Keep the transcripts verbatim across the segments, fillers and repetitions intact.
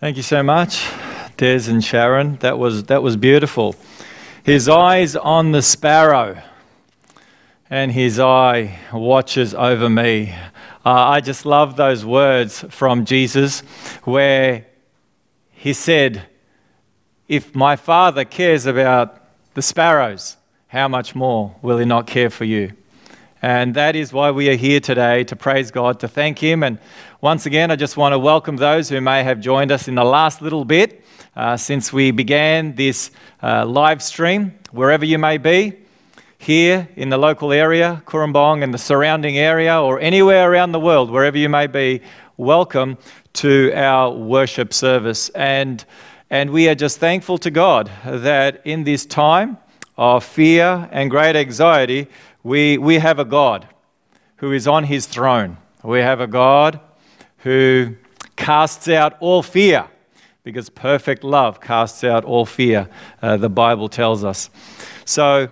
Thank you so much, Des and Sharon. That was that was beautiful. His eyes on the sparrow, and his eye watches over me. Uh, I just love those words from Jesus, where he said, "If my Father cares about the sparrows, how much more will he not care for you?" And that is why we are here today, to praise God, to thank him. And once again, I just want to welcome those who may have joined us in the last little bit uh, since we began this uh, live stream, wherever you may be, here in the local area, Cooranbong and the surrounding area, or anywhere around the world, wherever you may be. Welcome to our worship service. And, and we are just thankful to God that in this time of fear and great anxiety, We we have a God who is on his throne. We have a God who casts out all fear, because perfect love casts out all fear, uh, the Bible tells us. So I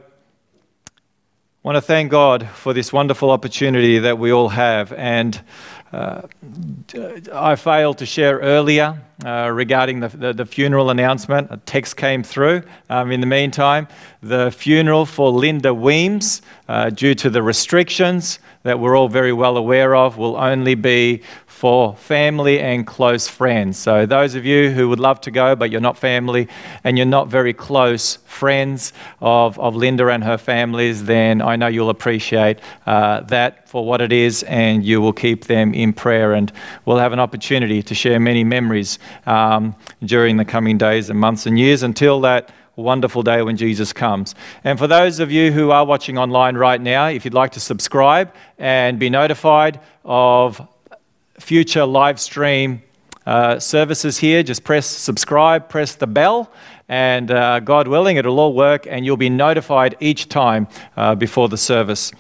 want to thank God for this wonderful opportunity that we all have. And uh, I failed to share earlier uh, regarding the, the, the funeral announcement. A text came through. Um, in the meantime, the funeral for Linda Weems, uh, due to the restrictions that we're all very well aware of, will only be for family and close friends. So those of you who would love to go, but you're not family and you're not very close friends of, of Linda and her families, then I know you'll appreciate uh, that for what it is, and you will keep them in prayer, and we'll have an opportunity to share many memories um, during the coming days and months and years until that wonderful day when Jesus comes. And for those of you who are watching online right now, if you'd like to subscribe and be notified of future live stream uh, services here, just press subscribe, press the bell, and uh, God willing, it'll all work, and you'll be notified each time uh, before the service.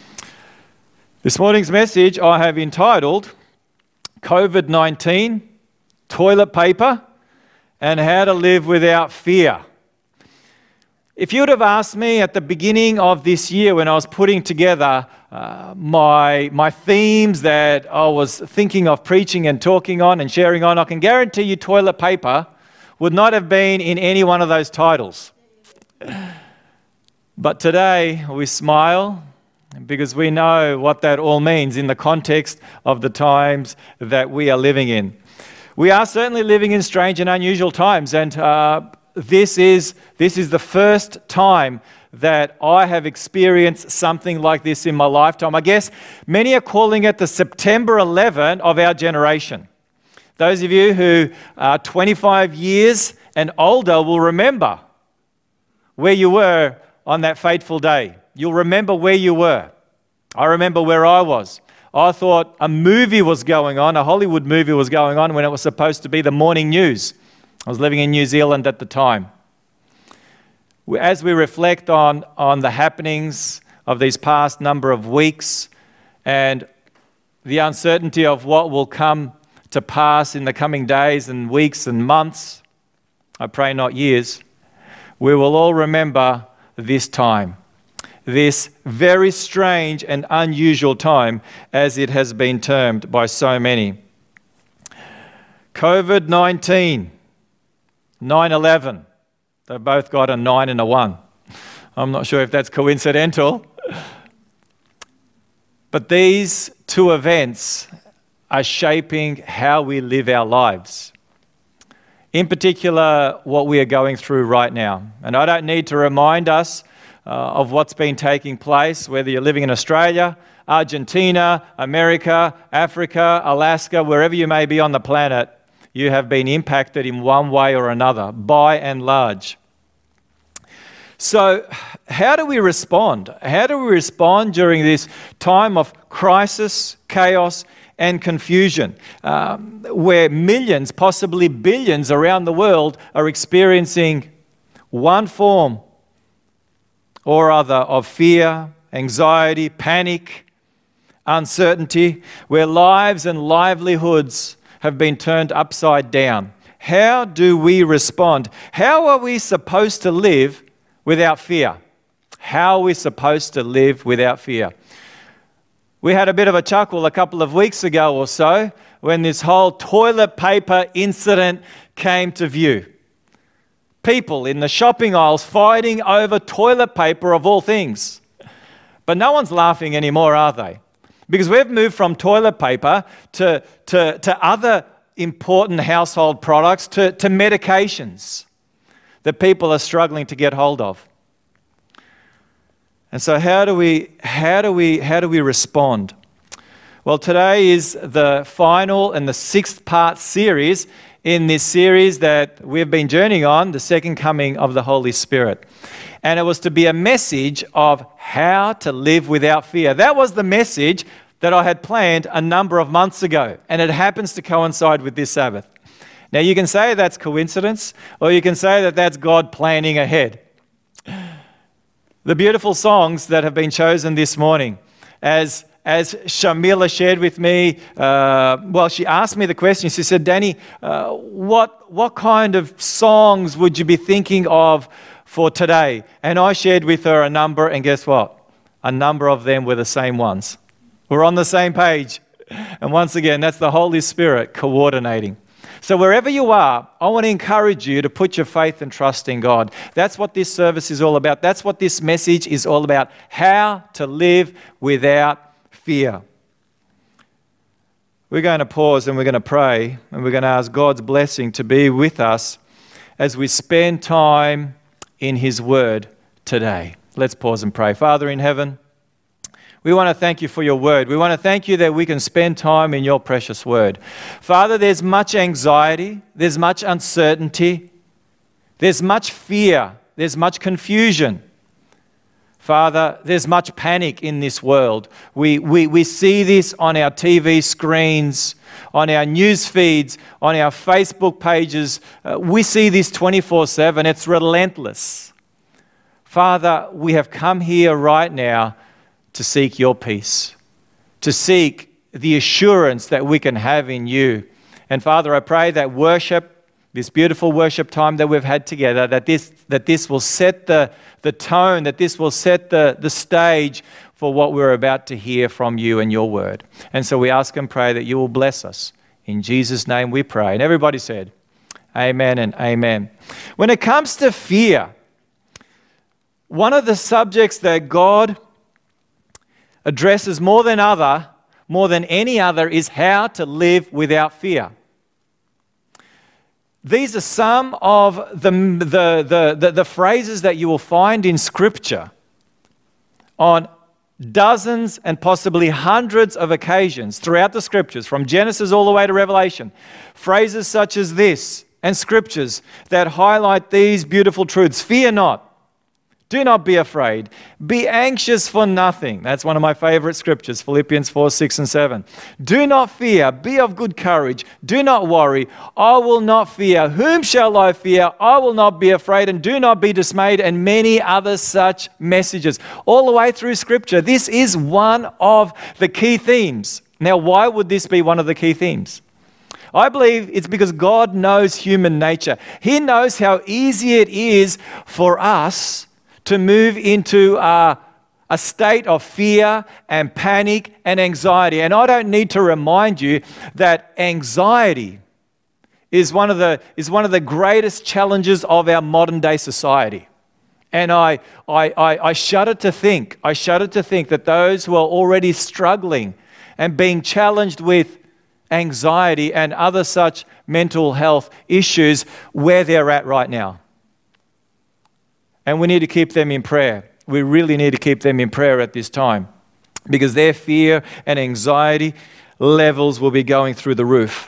This morning's message I have entitled COVID nineteen, Toilet Paper, and How to Live Without Fear. If you would have asked me at the beginning of this year, when I was putting together uh, my, my themes that I was thinking of preaching and talking on and sharing on, I can guarantee you toilet paper would not have been in any one of those titles. But today we smile because we know what that all means in the context of the times that we are living in. We are certainly living in strange and unusual times, and uh, This is, this is the first time that I have experienced something like this in my lifetime. I guess many are calling it the September eleventh of our generation. Those of you who are twenty-five years and older will remember where you were on that fateful day. You'll remember where you were. I remember where I was. I thought a movie was going on, a Hollywood movie was going on, when it was supposed to be the morning news. I was living in New Zealand at the time. As we reflect on, on the happenings of these past number of weeks and the uncertainty of what will come to pass in the coming days and weeks and months, I pray not years, we will all remember this time, this very strange and unusual time, as it has been termed by so many. COVID nineteen. nine eleven. They've both got a nine and a one. I'm not sure if that's coincidental. But these two events are shaping how we live our lives. In particular, what we are going through right now. And I don't need to remind us uh, of what's been taking place, whether you're living in Australia, Argentina, America, Africa, Alaska, wherever you may be on the planet. You have been impacted in one way or another, by and large. So how do we respond? How do we respond during this time of crisis, chaos, and confusion, um, where millions, possibly billions around the world are experiencing one form or other of fear, anxiety, panic, uncertainty, where lives and livelihoods have been turned upside down? How do we respond? How are we supposed to live without fear? How are we supposed to live without fear? We had a bit of a chuckle a couple of weeks ago or so when this whole toilet paper incident came to view. People in the shopping aisles fighting over toilet paper of all things. But no one's laughing anymore, are they? Because we've moved from toilet paper to, to, to other important household products, to, to medications that people are struggling to get hold of. And so how do we, how do we, how do we respond? Well, today is the final and the sixth part series in this series that we've been journeying on, the second coming of the Holy Spirit. And it was to be a message of how to live without fear. That was the message that I had planned a number of months ago, and it happens to coincide with this Sabbath. Now, you can say that's coincidence, or you can say that that's God planning ahead. The beautiful songs that have been chosen this morning, as As Shamila shared with me, uh, well, she asked me the question. She said, Danny, uh, what, what kind of songs would you be thinking of for today? And I shared with her a number, and guess what? A number of them were the same ones. We're on the same page. And once again, that's the Holy Spirit coordinating. So wherever you are, I want to encourage you to put your faith and trust in God. That's what this service is all about. That's what this message is all about. How to live without fear. We're going to pause and we're going to pray, and we're going to ask God's blessing to be with us as we spend time in His Word today. Let's pause and pray. Father in heaven, we want to thank you for your word. We want to thank you that we can spend time in your precious word. Father, there's much anxiety, there's much uncertainty, there's much fear, there's much confusion. Father, there's much panic in this world. We, we, we see this on our T V screens, on our news feeds, on our Facebook pages. Uh, we see this twenty-four seven. It's relentless. Father, we have come here right now to seek your peace, to seek the assurance that we can have in you. And Father, I pray that worship, this beautiful worship time that we've had together, that this, that this will set the, the tone, that this will set the, the stage for what we're about to hear from you and your word. And so we ask and pray that you will bless us. In Jesus' name we pray. And everybody said, amen and amen. When it comes to fear, one of the subjects that God addresses more than other, more than any other, is how to live without fear. These are some of the, the, the, the, the phrases that you will find in Scripture on dozens and possibly hundreds of occasions throughout the Scriptures, from Genesis all the way to Revelation. Phrases such as this and Scriptures that highlight these beautiful truths. Fear not. Do not be afraid. Be anxious for nothing. That's one of my favorite scriptures, Philippians four, six, and seven. Do not fear. Be of good courage. Do not worry. I will not fear. Whom shall I fear? I will not be afraid, and do not be dismayed, and many other such messages. All the way through Scripture, this is one of the key themes. Now, why would this be one of the key themes? I believe it's because God knows human nature. He knows how easy it is for us to move into a, a state of fear and panic and anxiety. And I don't need to remind you that anxiety is one of the, is one of the greatest challenges of our modern day society. And I, I, I, I shudder to think, I shudder to think that those who are already struggling and being challenged with anxiety and other such mental health issues, where they're at right now. And we need to keep them in prayer. We really need to keep them in prayer at this time, because their fear and anxiety levels will be going through the roof.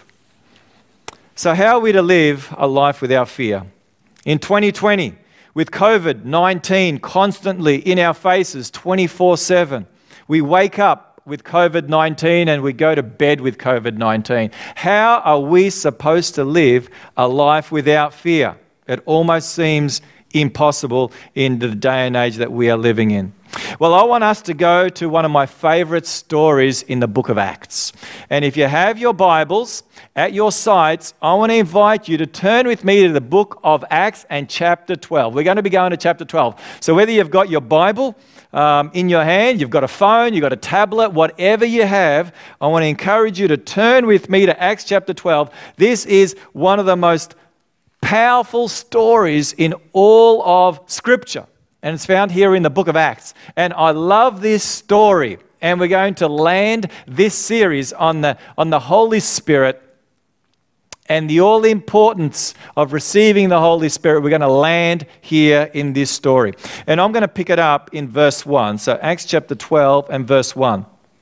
So how are we to live a life without fear? In twenty twenty, with COVID nineteen constantly in our faces twenty-four seven, we wake up with COVID nineteen and we go to bed with COVID nineteen. How are we supposed to live a life without fear? It almost seems impossible in the day and age that we are living in. Well, I want us to go to one of my favorite stories in the book of Acts. And if you have your Bibles at your sites, I want to invite you to turn with me to the book of Acts and chapter twelve. We're going to be going to chapter twelve. So whether you've got your Bible um, in your hand, you've got a phone, you've got a tablet, whatever you have, I want to encourage you to turn with me to Acts chapter twelve. This is one of the most powerful stories in all of Scripture. And it's found here in the book of Acts. And I love this story. And we're going to land this series on the, on the Holy Spirit and the all importance of receiving the Holy Spirit. We're going to land here in this story. And I'm going to pick it up in verse one. So Acts chapter twelve and verse one.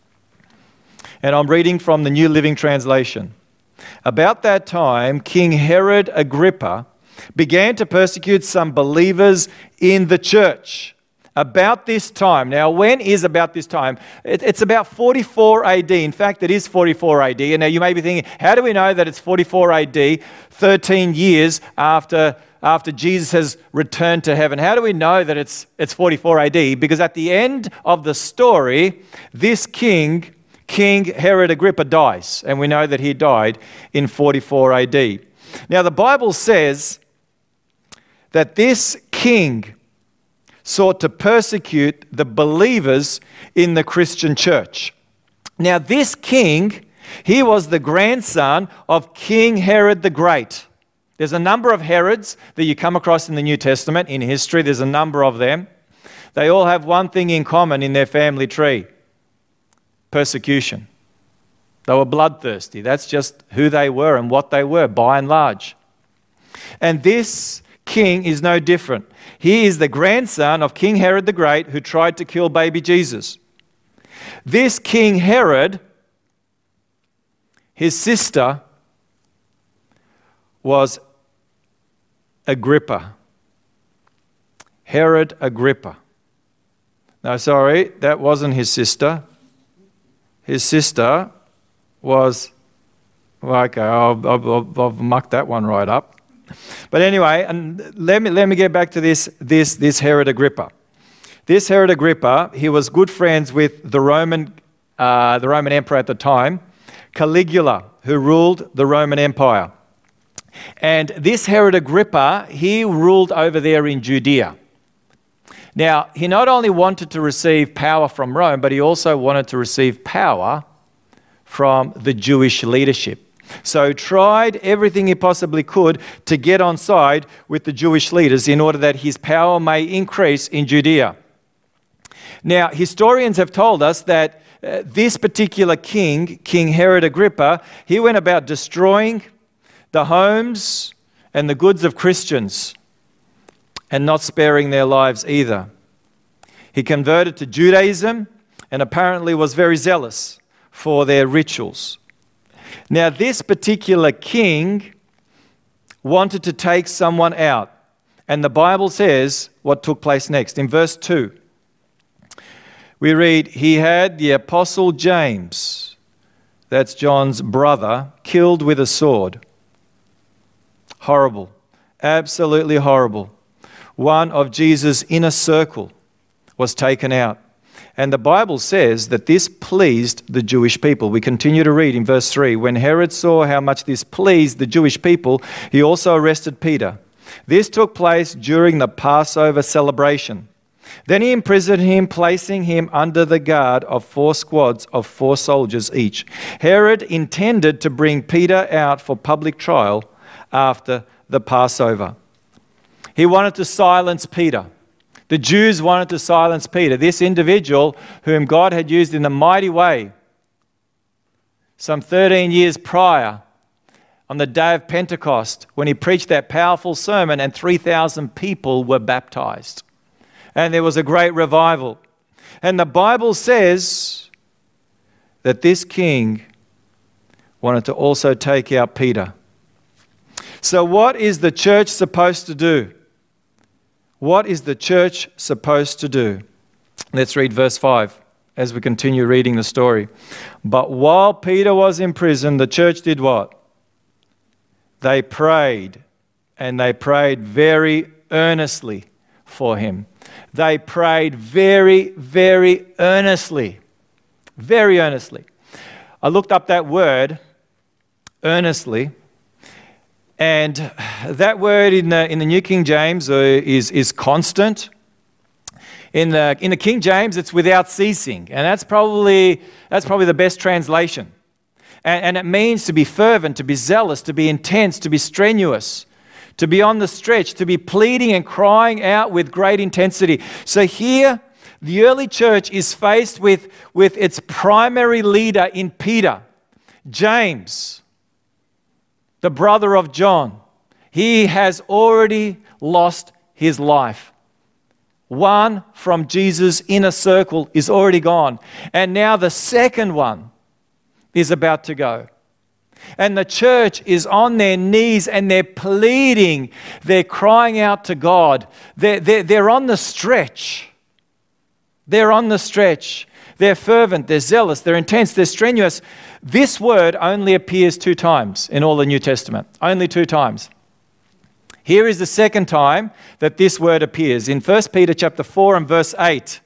And I'm reading from the New Living Translation. About that time, King Herod Agrippa began to persecute some believers in the church. About this time. Now, when is about this time? It, it's about forty-four A D. In fact, it is forty-four A D. And now you may be thinking, how do we know that it's forty-four A D, thirteen years after, after Jesus has returned to heaven? How do we know that it's, it's forty-four A D? Because at the end of the story, this king, King Herod Agrippa, dies. And we know that he died in forty-four A D. Now, the Bible says that this king sought to persecute the believers in the Christian church. Now, this king, he was the grandson of King Herod the Great. There's a number of Herods that you come across in the New Testament, in history. There's a number of them. They all have one thing in common in their family tree: persecution. They were bloodthirsty. That's just who they were and what they were, by and large. And this king is no different. He is the grandson of King Herod the Great, who tried to kill baby Jesus. This King Herod, his sister was Agrippa. Herod Agrippa. No, sorry, that wasn't his sister. His sister was, well, okay, I'll, I'll, I'll muck that one right up. But anyway, and let me let me get back to this this this Herod Agrippa. This Herod Agrippa, he was good friends with the Roman uh, the Roman emperor at the time, Caligula, who ruled the Roman Empire. And this Herod Agrippa, he ruled over there in Judea. Now, he not only wanted to receive power from Rome, but he also wanted to receive power from the Jewish leadership. So tried everything he possibly could to get on side with the Jewish leaders in order that his power may increase in Judea. Now, historians have told us that uh, this particular king, King Herod Agrippa, he went about destroying the homes and the goods of Christians and not sparing their lives either. He converted to Judaism and apparently was very zealous for their rituals. Now, this particular king wanted to take someone out. And the Bible says what took place next. In verse two, we read, he had the apostle James, that's John's brother, killed with a sword. Horrible. Absolutely horrible. One of Jesus' inner circle was taken out. And the Bible says that this pleased the Jewish people. We continue to read in verse three. When Herod saw how much this pleased the Jewish people, he also arrested Peter. This took place during the Passover celebration. Then he imprisoned him, placing him under the guard of four squads of four soldiers each. Herod intended to bring Peter out for public trial after the Passover. He wanted to silence Peter. The Jews wanted to silence Peter, this individual whom God had used in a mighty way some thirteen years prior on the day of Pentecost when he preached that powerful sermon and three thousand people were baptized. And there was a great revival. And the Bible says that this king wanted to also take out Peter. So what is the church supposed to do? What is the church supposed to do? Let's read verse five as we continue reading the story. But while Peter was in prison, the church did what? They prayed, and they prayed very earnestly for him. They prayed very, very earnestly. Very earnestly. I looked up that word, earnestly, and that word in the, in the New King James uh, is, is constant. In the, in the King James, it's without ceasing, and that's probably, that's probably the best translation. And, and it means to be fervent, to be zealous, to be intense, to be strenuous, to be on the stretch, to be pleading and crying out with great intensity. So here, the early church is faced with, with its primary leader in Peter, James, the brother of John. He has already lost his life. One from Jesus' inner circle is already gone. And now the second one is about to go. And the church is on their knees and they're pleading. They're crying out to God. They're, they're, they're on the stretch. They're on the stretch. They're fervent, they're zealous, they're intense, they're strenuous. This word only appears two times in all the New Testament. Only two times. Here is the second time that this word appears in First Peter chapter four and verse eight.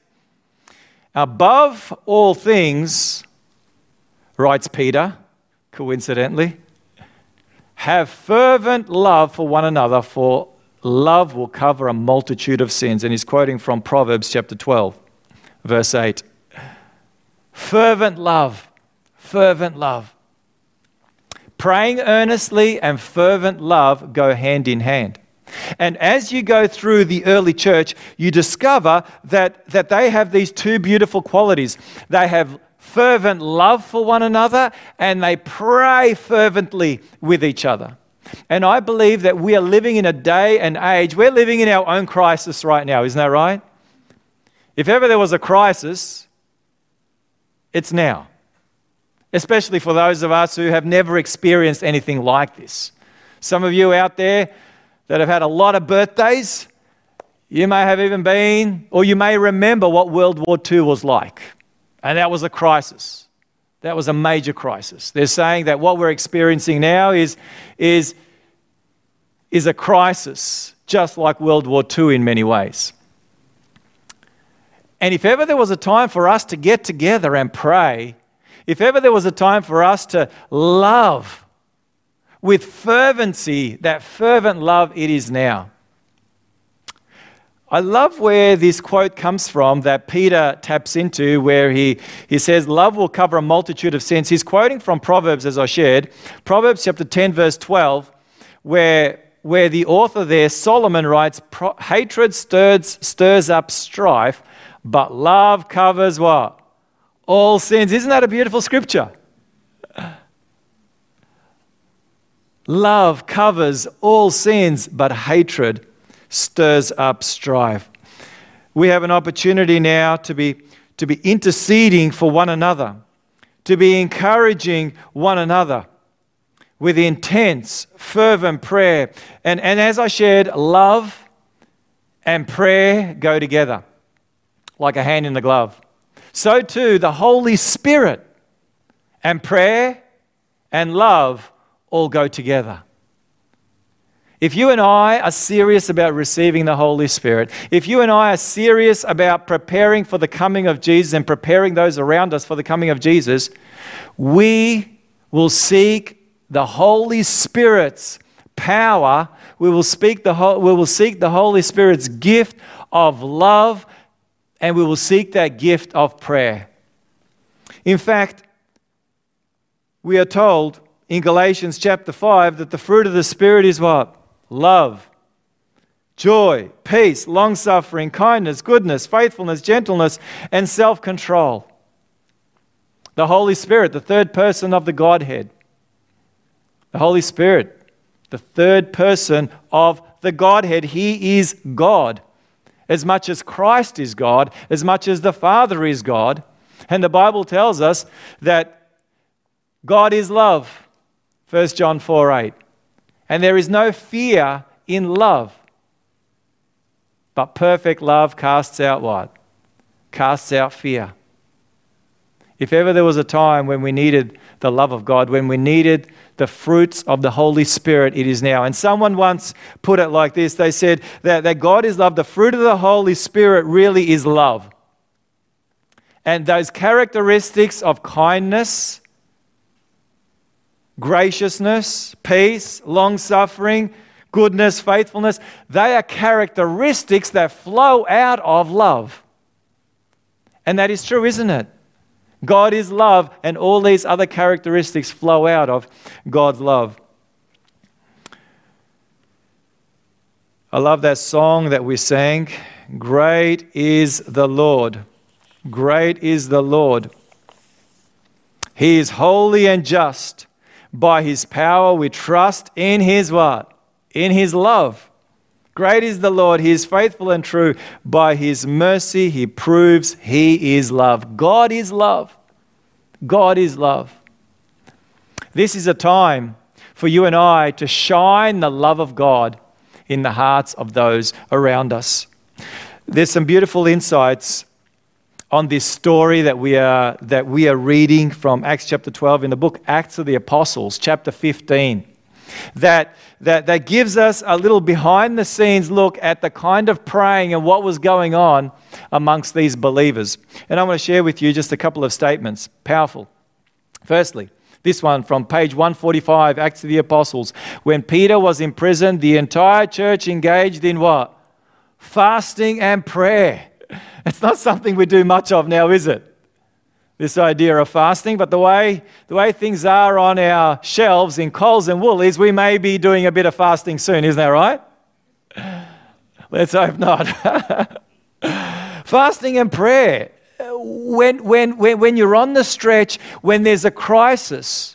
Above all things, writes Peter, coincidentally, have fervent love for one another, for love will cover a multitude of sins. And he's quoting from Proverbs chapter twelve, verse eight. Fervent love, fervent love. Praying earnestly and fervent love go hand in hand. And as you go through the early church, you discover that, that they have these two beautiful qualities. They have fervent love for one another and they pray fervently with each other. And I believe that we are living in a day and age, we're living in our own crisis right now, isn't that right? If ever there was a crisis, it's now. Especially for those of us who have never experienced anything like this. Some of you out there that have had a lot of birthdays, you may have even been, or you may remember what World War Two was like. And that was a crisis. That was a major crisis. They're saying that what we're experiencing now is, is, is a crisis, just like World War Two in many ways. And if ever there was a time for us to get together and pray, if ever there was a time for us to love with fervency, that fervent love, it is now. I love where this quote comes from that Peter taps into, where he, he says, love will cover a multitude of sins. He's quoting from Proverbs, as I shared, Proverbs chapter ten, verse twelve, where, where the author there, Solomon, writes, hatred stirs, stirs up strife, but love covers what? All sins. Isn't that a beautiful scripture? Love covers all sins, but hatred stirs up strife. We have an opportunity now to be, to be interceding for one another, to be encouraging one another with intense, fervent prayer. And, and as I shared, love and prayer go together like a hand in the glove. So too, the Holy Spirit and prayer and love all go together. If you and I are serious about receiving the Holy Spirit, if you and I are serious about preparing for the coming of Jesus and preparing those around us for the coming of Jesus, we will seek the Holy Spirit's power. We will, speak the, we will seek the Holy Spirit's gift of love, and we will seek that gift of prayer. In fact, we are told in Galatians chapter five that the fruit of the Spirit is what? Love, joy, peace, long-suffering, kindness, goodness, faithfulness, gentleness, and self-control. The Holy Spirit, the third person of the Godhead. The Holy Spirit, the third person of the Godhead. He is God. As much as Christ is God, as much as the Father is God. And the Bible tells us that God is love, First John four eight. And there is no fear in love. But perfect love casts out what? Casts out fear. If ever there was a time when we needed the love of God, when we needed the fruits of the Holy Spirit, it is now. And someone once put it like this. They said that, that God is love. The fruit of the Holy Spirit really is love. And those characteristics of kindness, graciousness, peace, long-suffering, goodness, faithfulness, they are characteristics that flow out of love. And that is true, isn't it? God is love, and all these other characteristics flow out of God's love. I love that song that we sang. Great is the Lord. Great is the Lord. He is holy and just. By His power we trust in His what? In His love. Great is the Lord. He is faithful and true. By His mercy He proves He is love. God is love. God is love. This is a time for you and I to shine the love of God in the hearts of those around us. There's some beautiful insights on this story that we are that we are reading from Acts chapter twelve in the book Acts of the Apostles, chapter fifteen. That, that, that gives us a little behind the scenes look at the kind of praying and what was going on amongst these believers. And I want to share with you just a couple of statements. Powerful. Firstly, this one from page one forty-five, Acts of the Apostles. When Peter was in prison, the entire church engaged in what? Fasting and prayer. It's not something we do much of now, is it? This idea of fasting, but the way the way things are on our shelves in Coles and Woolies, we may be doing a bit of fasting soon, isn't that right? Let's hope not. Fasting and prayer. When, when, when, when you're on the stretch, when there's a crisis,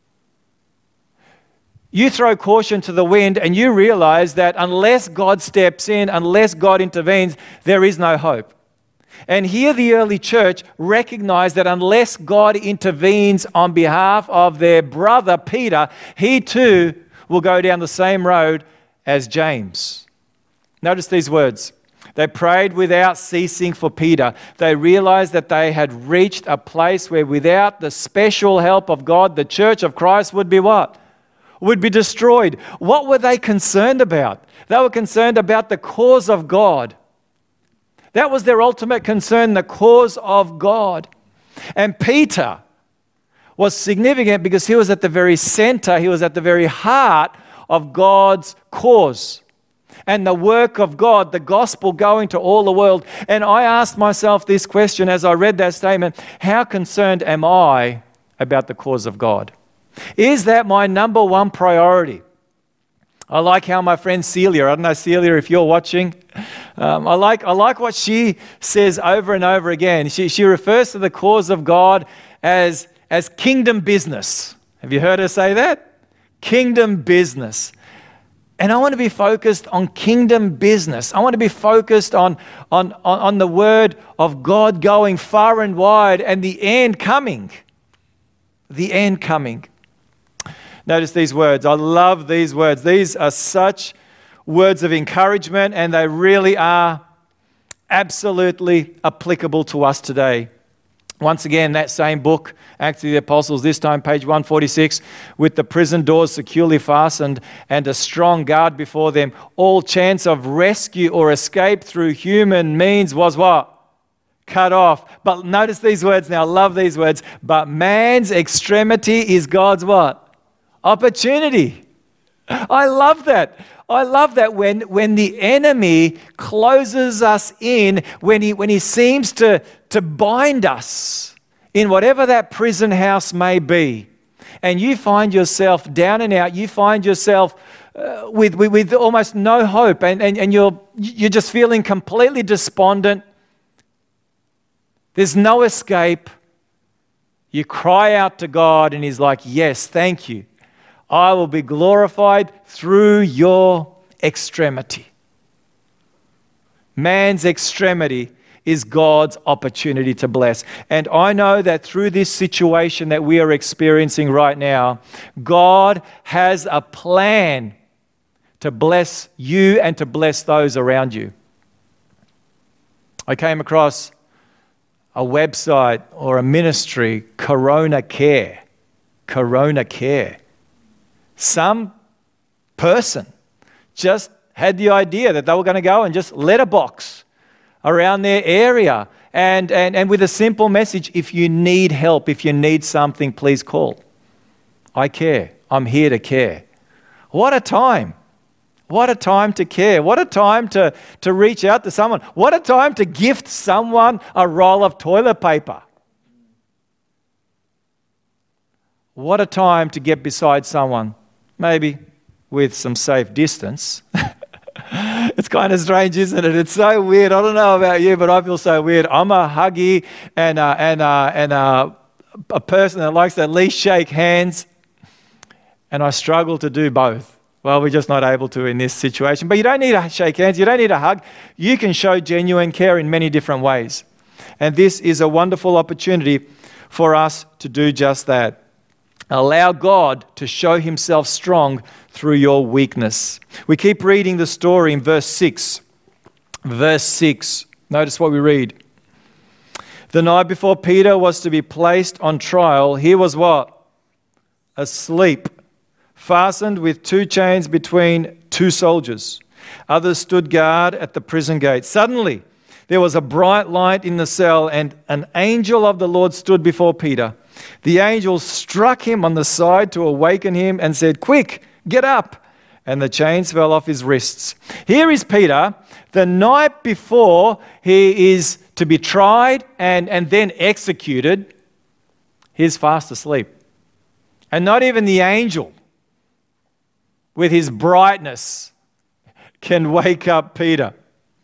you throw caution to the wind and you realize that unless God steps in, unless God intervenes, there is no hope. And here the early church recognized that unless God intervenes on behalf of their brother Peter, he too will go down the same road as James. Notice these words. They prayed without ceasing for Peter. They realized that they had reached a place where without the special help of God, the church of Christ would be what? Would be destroyed. What were they concerned about? They were concerned about the cause of God. That was their ultimate concern, the cause of God. And Peter was significant because he was at the very center, he was at the very heart of God's cause and the work of God, the gospel going to all the world. And I asked myself this question as I read that statement: how concerned am I about the cause of God? Is that my number one priority? I like how my friend Celia, I don't know, Celia, if you're watching, um, I like I like what she says over and over again. She, she refers to the cause of God as, as kingdom business. Have you heard her say that? Kingdom business. And I want to be focused on kingdom business. I want to be focused on, on, on, on the word of God going far and wide and the end coming. The end coming. Notice these words. I love these words. These are such words of encouragement, and they really are absolutely applicable to us today. Once again, that same book, Acts of the Apostles, this time page one forty-six, with the prison doors securely fastened and a strong guard before them, all chance of rescue or escape through human means was what? Cut off. But notice these words now. I love these words. But man's extremity is God's what? Opportunity. I love that. I love that when, when the enemy closes us in, when he, when he seems to, to bind us in whatever that prison house may be, and you find yourself down and out, you find yourself uh, with, with, with almost no hope, and, and, and you're, you're just feeling completely despondent. There's no escape. You cry out to God, and He's like, yes, thank you. I will be glorified through your extremity. Man's extremity is God's opportunity to bless. And I know that through this situation that we are experiencing right now, God has a plan to bless you and to bless those around you. I came across a website or a ministry, Corona Care. Corona Care. Some person just had the idea that they were going to go and just letterbox around their area and, and, and with a simple message, if you need help, if you need something, please call. I care. I'm here to care. What a time. What a time to care. What a time to, to reach out to someone. What a time to gift someone a roll of toilet paper. What a time to get beside someone, maybe with some safe distance. It's kind of strange, isn't it? It's so weird. I don't know about you, but I feel so weird. I'm a huggy and, uh, and, uh, and uh, a person that likes to at least shake hands, and I struggle to do both. Well, we're just not able to in this situation. But you don't need to shake hands. You don't need a hug. You can show genuine care in many different ways. And this is a wonderful opportunity for us to do just that. Allow God to show himself strong through your weakness. We keep reading the story in verse six. Verse six. Notice what we read. The night before Peter was to be placed on trial, he was what? Asleep, fastened with two chains between two soldiers. Others stood guard at the prison gate. Suddenly, there was a bright light in the cell, and an angel of the Lord stood before Peter. The angel struck him on the side to awaken him and said, "Quick, get up." And the chains fell off his wrists. Here is Peter, the night before he is to be tried and, and then executed. He's fast asleep. And not even the angel, with his brightness, can wake up Peter.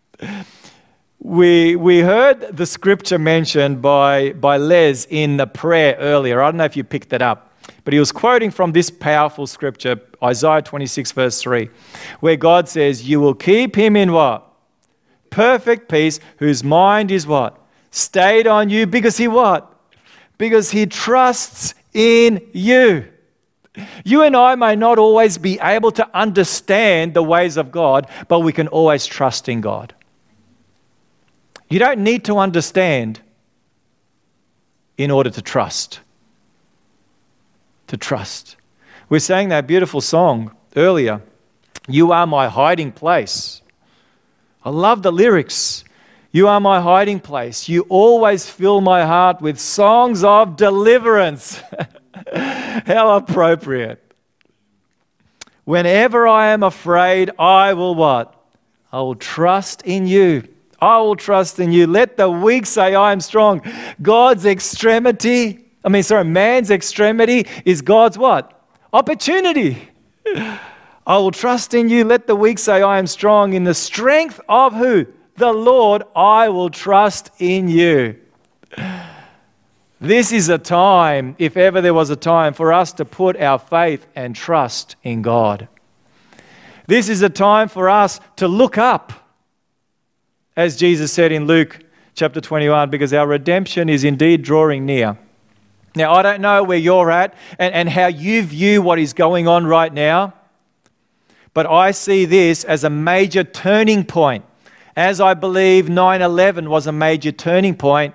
We we heard the scripture mentioned by, by Les in the prayer earlier. I don't know if you picked that up, but he was quoting from this powerful scripture, Isaiah twenty-six verse three, where God says, "You will keep him in what? Perfect peace, whose mind is what? Stayed on you, because he what? Because he trusts in you." You and I may not always be able to understand the ways of God, but we can always trust in God. You don't need to understand in order to trust. To trust. We sang that beautiful song earlier, "You are my hiding place." I love the lyrics. You are my hiding place. You always fill my heart with songs of deliverance. How appropriate. Whenever I am afraid, I will what? I will trust in you. I will trust in you. Let the weak say, I am strong. God's extremity, I mean, sorry, man's extremity is God's what? Opportunity. I will trust in you. Let the weak say, I am strong. In the strength of who? The Lord, I will trust in you. This is a time, if ever there was a time, for us to put our faith and trust in God. This is a time for us to look up, as Jesus said in Luke chapter twenty-one, because our redemption is indeed drawing near. Now, I don't know where you're at and, and how you view what is going on right now, but I see this as a major turning point, as I believe nine eleven was a major turning point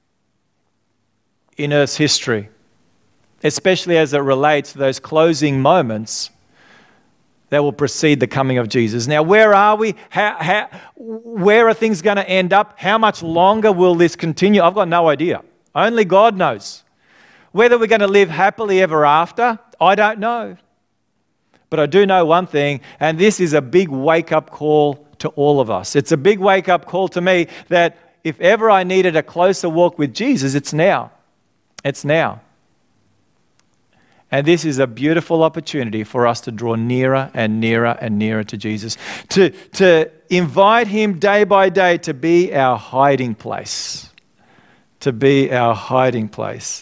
in Earth's history, especially as it relates to those closing moments that will precede the coming of Jesus. Now, where are we? How, how, where are things going to end up? How much longer will this continue? I've got no idea. Only God knows. Whether we're going to live happily ever after, I don't know. But I do know one thing, and this is a big wake-up call to all of us. It's a big wake-up call to me that if ever I needed a closer walk with Jesus, it's now. It's now. And this is a beautiful opportunity for us to draw nearer and nearer and nearer to Jesus. To, to invite him day by day to be our hiding place. To be our hiding place.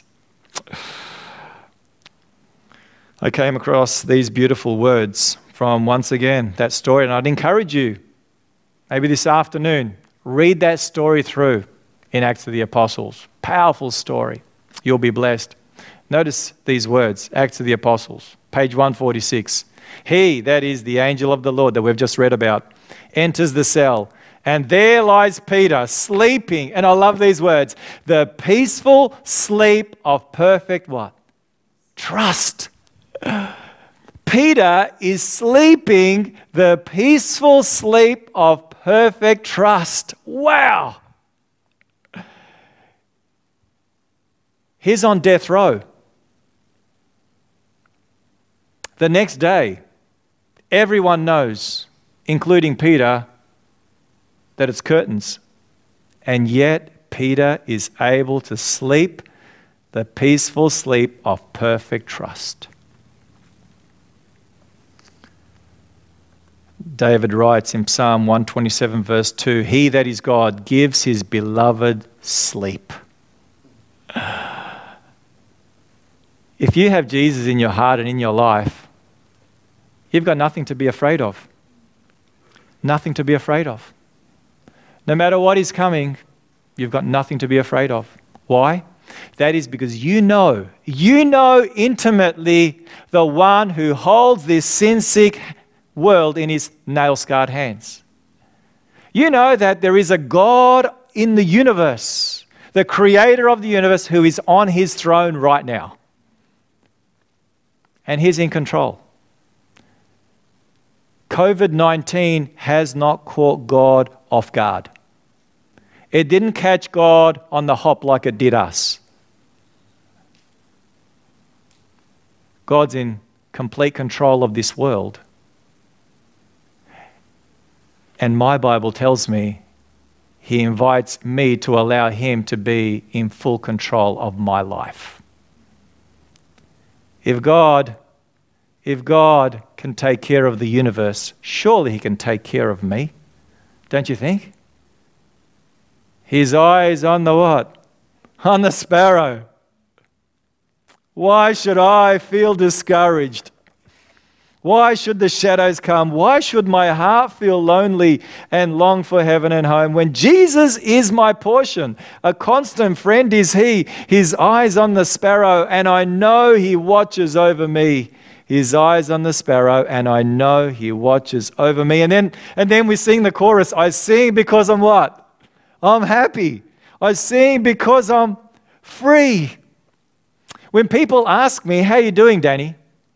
I came across these beautiful words from, once again, that story. And I'd encourage you, maybe this afternoon, read that story through in Acts of the Apostles. Powerful story. You'll be blessed. Notice these words, Acts of the Apostles, page one forty-six. He, that is the angel of the Lord that we've just read about, enters the cell And there lies Peter, sleeping. And I love these words. The peaceful sleep of perfect what? Trust. Peter is sleeping the peaceful sleep of perfect trust. Wow. He's on death row. The next day, everyone knows, including Peter, that it's curtains. And yet Peter is able to sleep the peaceful sleep of perfect trust. David writes in Psalm one twenty-seven verse two, "He that is God gives his beloved sleep." If you have Jesus in your heart and in your life, you've got nothing to be afraid of. Nothing to be afraid of. No matter what is coming, you've got nothing to be afraid of. Why? That is because you know, you know intimately the one who holds this sin-sick world in his nail-scarred hands. You know that there is a God in the universe, the creator of the universe, who is on his throne right now. And he's in control. COVID nineteen has not caught God off guard. It didn't catch God on the hop like it did us. God's in complete control of this world. And my Bible tells me he invites me to allow him to be in full control of my life. If God, if God can take care of the universe, surely he can take care of me. Don't you think? His eyes on the what? On the sparrow. Why should I feel discouraged? Why should the shadows come? Why should my heart feel lonely and long for heaven and home when Jesus is my portion? A constant friend is he. His eyes on the sparrow, and I know he watches over me. His eyes on the sparrow, and I know he watches over me. And then, and then we sing the chorus. I sing because I'm what? I'm happy. I sing because I'm free. When people ask me, how are you doing, Danny?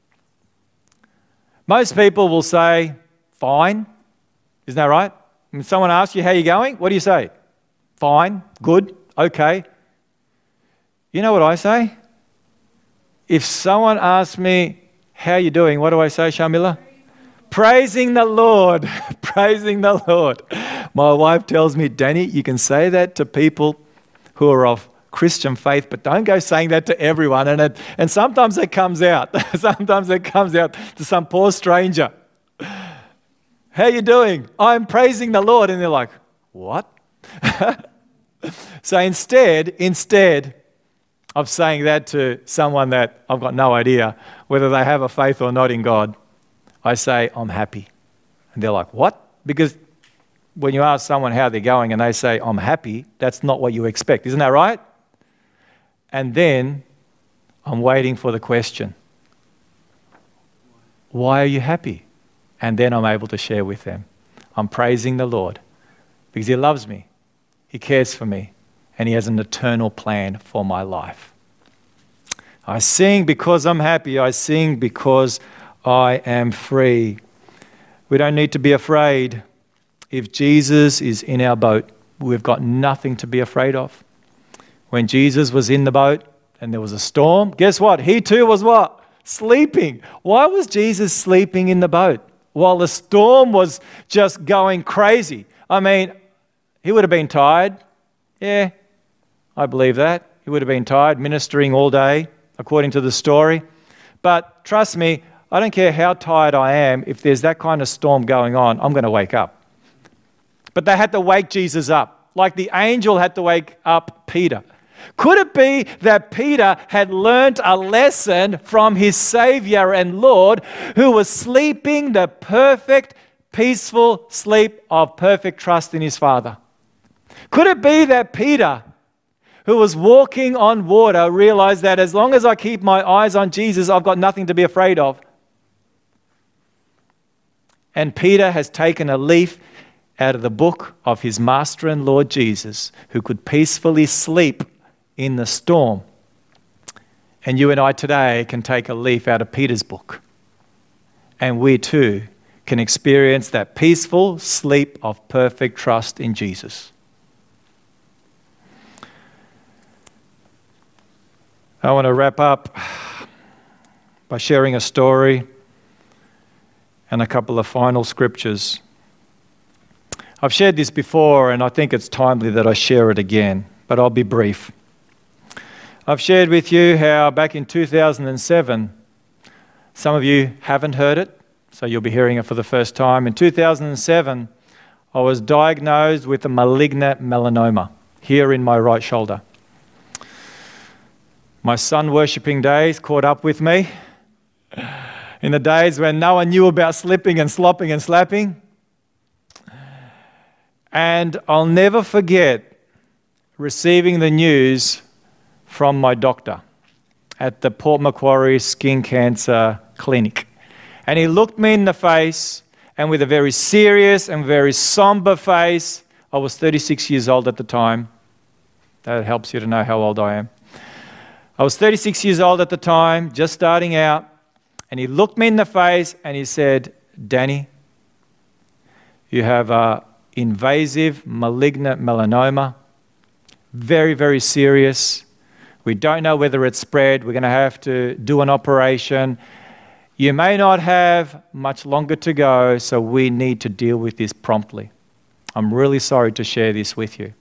Most people will say, fine. Isn't that right? When someone asks you, how are you going? What do you say? Fine, good, okay. You know what I say? If someone asks me, how are you doing? What do I say, Shamila? Praising the Lord. Praising the Lord. My wife tells me, Danny, you can say that to people who are of Christian faith, but don't go saying that to everyone. And it, and sometimes it comes out. Sometimes it comes out to some poor stranger. How you doing? I'm praising the Lord. And they're like, what? So instead, instead of saying that to someone that I've got no idea whether they have a faith or not in God, I say, I'm happy. And they're like, what? Because when you ask someone how they're going and they say, I'm happy, that's not what you expect. Isn't that right? And then I'm waiting for the question. Why are you happy? And then I'm able to share with them. I'm praising the Lord because he loves me. He cares for me. And he has an eternal plan for my life. I sing because I'm happy. I sing because I am free. We don't need to be afraid. If Jesus is in our boat, we've got nothing to be afraid of. When Jesus was in the boat and there was a storm, guess what? He too was what? Sleeping. Why was Jesus sleeping in the boat while the storm was just going crazy? I mean, he would have been tired. Yeah, I believe that. He would have been tired ministering all day, according to the story. But trust me, I don't care how tired I am. If there's that kind of storm going on, I'm going to wake up. But they had to wake Jesus up, like the angel had to wake up Peter. Could it be that Peter had learnt a lesson from his Savior and Lord, who was sleeping the perfect, peaceful sleep of perfect trust in his Father? Could it be that Peter, who was walking on water, realized that as long as I keep my eyes on Jesus, I've got nothing to be afraid of? And Peter has taken a leaf out of the book of his Master and Lord Jesus, who could peacefully sleep in the storm. And you and I today can take a leaf out of Peter's book. And we too can experience that peaceful sleep of perfect trust in Jesus. I want to wrap up by sharing a story and a couple of final scriptures. I've shared this before, and I think it's timely that I share it again, but I'll be brief. I've shared with you how back in two thousand seven, some of you haven't heard it, so you'll be hearing it for the first time. In two thousand seven, I was diagnosed with a malignant melanoma here in my right shoulder. My sun worshipping days caught up with me. In the days when no one knew about slipping and slopping and slapping. And I'll never forget receiving the news from my doctor at the Port Macquarie Skin Cancer Clinic. And he looked me in the face, and with a very serious and very somber face, I was thirty-six years old at the time. That helps you to know how old I am. I was thirty-six years old at the time, just starting out, and he looked me in the face and he said, "Danny, you have a invasive malignant melanoma, very, very serious. We don't know whether it's spread. We're going to have to do an operation. You may not have much longer to go, so we need to deal with this promptly. I'm really sorry to share this with you."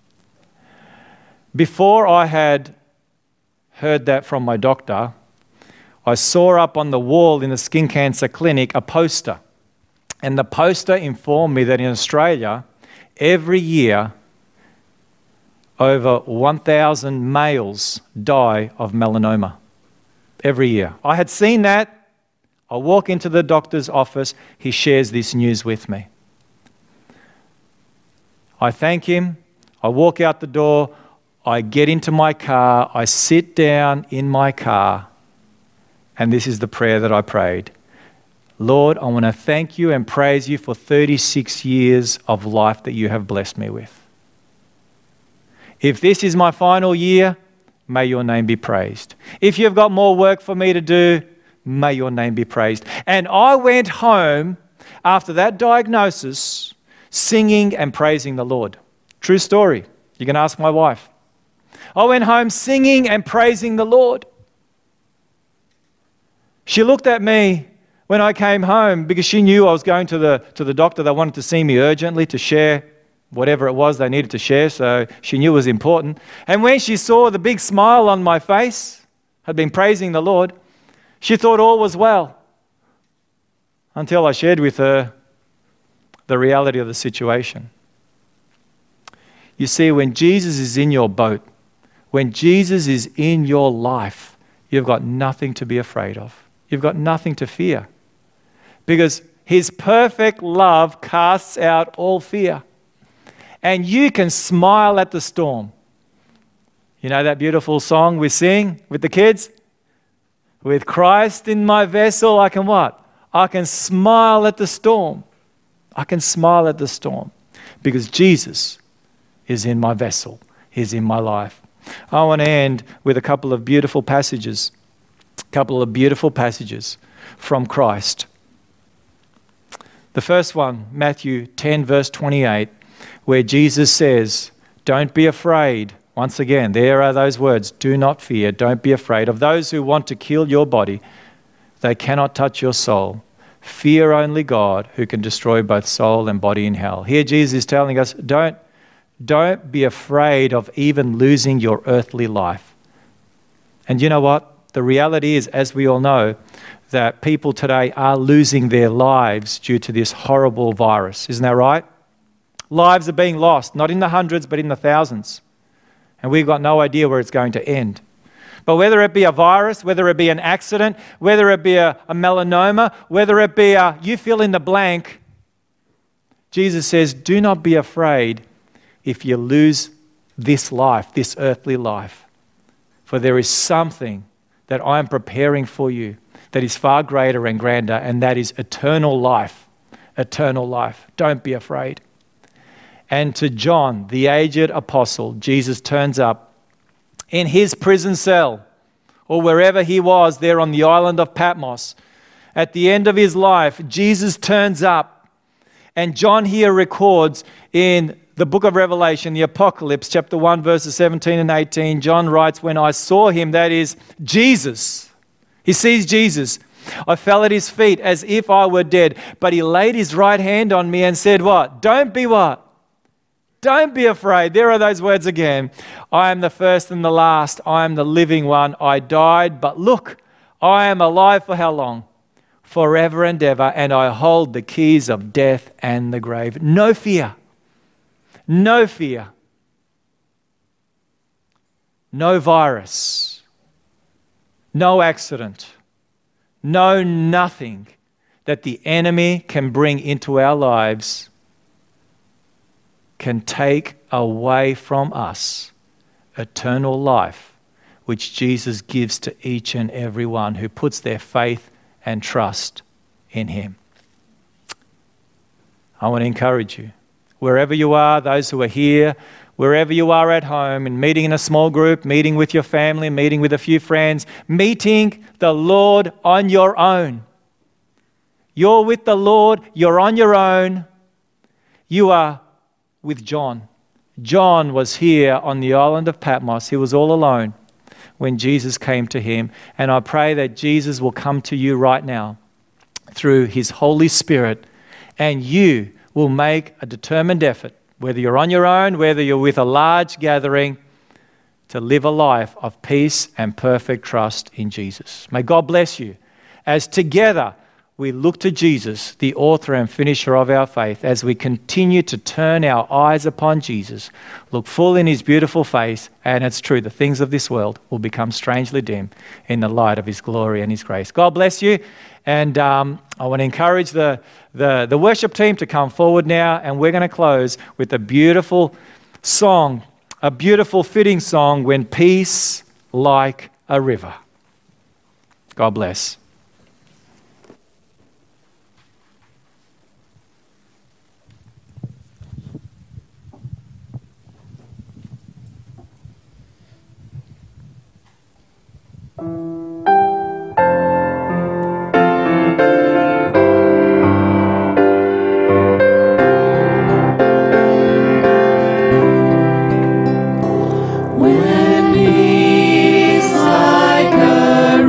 Before I had heard that from my doctor, I saw up on the wall in the Skin Cancer Clinic a poster. And the poster informed me that in Australia, every year, over one thousand males die of melanoma. Every year. I had seen that. I walk into the doctor's office. He shares this news with me. I thank him. I walk out the door. I get into my car. I sit down in my car. And this is the prayer that I prayed. Lord, I want to thank you and praise you for thirty-six years of life that you have blessed me with. If this is my final year, may your name be praised. If you've got more work for me to do, may your name be praised. And I went home after that diagnosis singing and praising the Lord. True story. You can ask my wife. I went home singing and praising the Lord. She looked at me when I came home because she knew I was going to the, to the doctor. They wanted to see me urgently to share whatever it was they needed to share, so she knew it was important. And when she saw the big smile on my face, I'd been praising the Lord, she thought all was well. Until I shared with her the reality of the situation. You see, when Jesus is in your boat, when Jesus is in your life, you've got nothing to be afraid of. You've got nothing to fear. Because his perfect love casts out all fear. And you can smile at the storm. You know that beautiful song we sing with the kids? With Christ in my vessel, I can what? I can smile at the storm. I can smile at the storm. Because Jesus is in my vessel. He's in my life. I want to end with a couple of beautiful passages. A couple of beautiful passages from Christ. The first one, Matthew ten, verse twenty-eight, where Jesus says, don't be afraid. Once again, there are those words, do not fear, don't be afraid. Of those who want to kill your body, they cannot touch your soul. Fear only God, who can destroy both soul and body in hell. Here Jesus is telling us, don't, don't be afraid of even losing your earthly life. And you know what? The reality is, as we all know, that people today are losing their lives due to this horrible virus. Isn't that right? Lives are being lost, not in the hundreds, but in the thousands. And we've got no idea where it's going to end. But whether it be a virus, whether it be an accident, whether it be a, a melanoma, whether it be a, you fill in the blank, Jesus says, do not be afraid if you lose this life, this earthly life. For there is something that I am preparing for you that is far greater and grander, and that is eternal life. Eternal life. Don't be afraid. And to John, the aged apostle, Jesus turns up in his prison cell, or wherever he was there on the island of Patmos. At the end of his life, Jesus turns up. And John here records in the book of Revelation, the Apocalypse, chapter one, verses seventeen and eighteen, John writes, when I saw him, that is Jesus. He sees Jesus. I fell at his feet as if I were dead, but he laid his right hand on me and said, what? Don't be what? Don't be afraid. There are those words again. I am the first and the last. I am the living one. I died, but look, I am alive for how long? Forever and ever, and I hold the keys of death and the grave. No fear. No fear. No virus. No accident. No nothing that the enemy can bring into our lives can take away from us eternal life, which Jesus gives to each and every one who puts their faith and trust in him. I want to encourage you, wherever you are, those who are here, wherever you are at home, and meeting in a small group, meeting with your family, meeting with a few friends, meeting the Lord on your own. You're with the Lord, you're on your own. You are with John. John was here on the island of Patmos. He was all alone when Jesus came to him. And I pray that Jesus will come to you right now through his Holy Spirit, and you will make a determined effort, whether you're on your own, whether you're with a large gathering, to live a life of peace and perfect trust in Jesus. May God bless you as together we look to Jesus, the author and finisher of our faith, as we continue to turn our eyes upon Jesus, look full in his beautiful face, and it's true, the things of this world will become strangely dim in the light of his glory and his grace. God bless you, and um, I want to encourage the, the, the worship team to come forward now, and we're going to close with a beautiful song, a beautiful fitting song, When Peace Like a River. God bless. When peace like a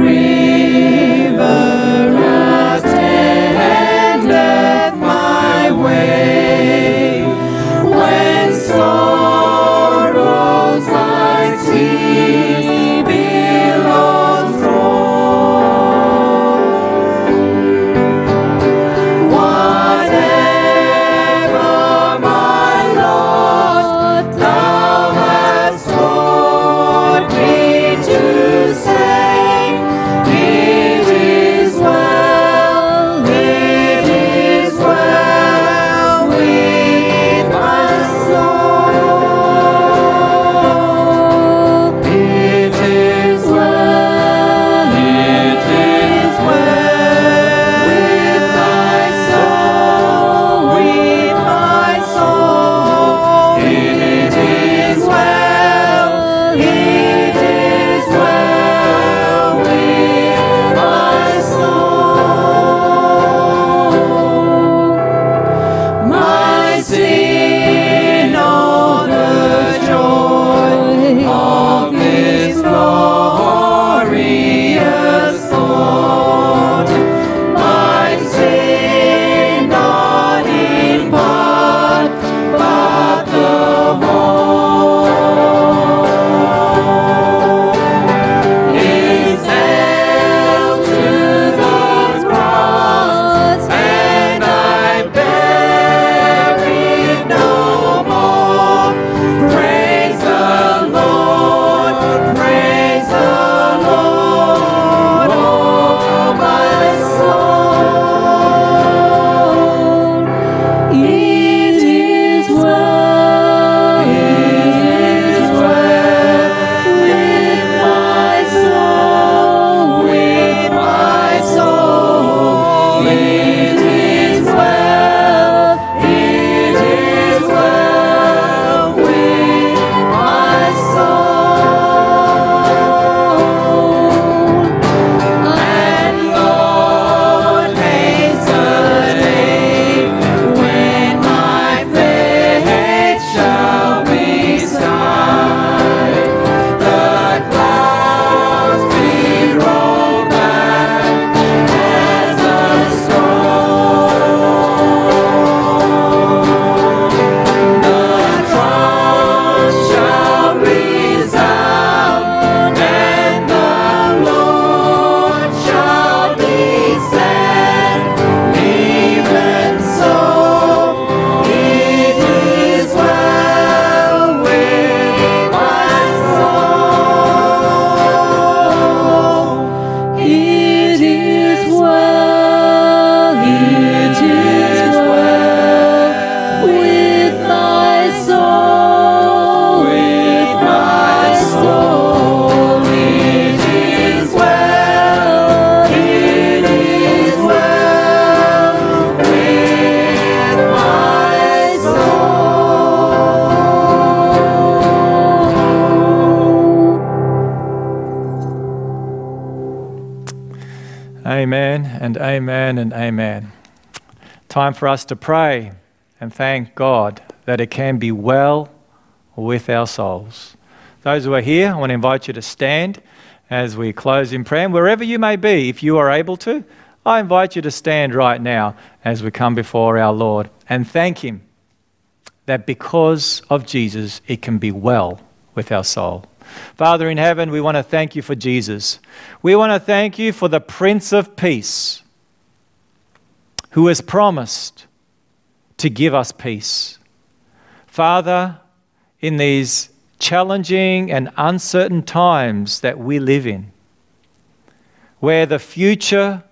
and amen and amen. Time for us to pray and thank God that it can be well with our souls. Those who are here, I want to invite you to stand as we close in prayer. And wherever you may be, if you are able to, I invite you to stand right now as we come before our Lord and thank Him that because of Jesus, it can be well with our soul. Father in heaven, we want to thank you for Jesus. We want to thank you for the Prince of Peace who has promised to give us peace. Father, in these challenging and uncertain times that we live in, where the future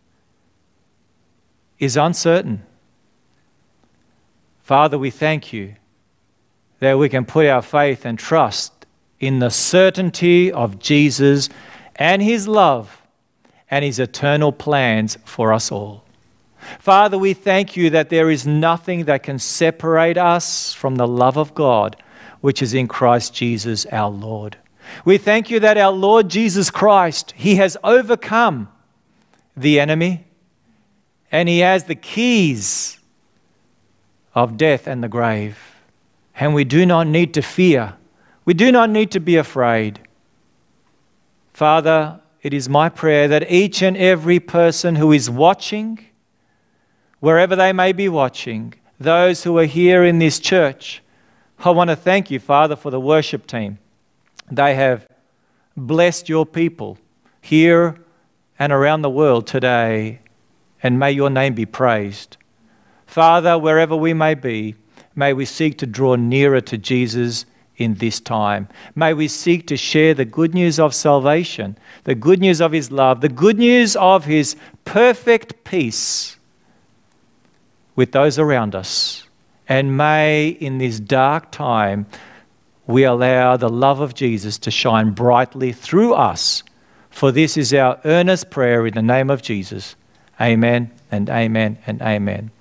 is uncertain, Father, we thank you that we can put our faith and trust in the certainty of Jesus and His love and His eternal plans for us all. Father, we thank you that there is nothing that can separate us from the love of God, which is in Christ Jesus our Lord. We thank you that our Lord Jesus Christ, He has overcome the enemy and He has the keys of death and the grave. And we do not need to fear. We do not need to be afraid. Father, it is my prayer that each and every person who is watching, wherever they may be watching, those who are here in this church, I want to thank you, Father, for the worship team. They have blessed your people here and around the world today, and may your name be praised. Father, wherever we may be, may we seek to draw nearer to Jesus in this time. May we seek to share the good news of salvation, the good news of His love, the good news of His perfect peace with those around us. And may in this dark time we allow the love of Jesus to shine brightly through us. For this is our earnest prayer in the name of Jesus. Amen and amen and amen.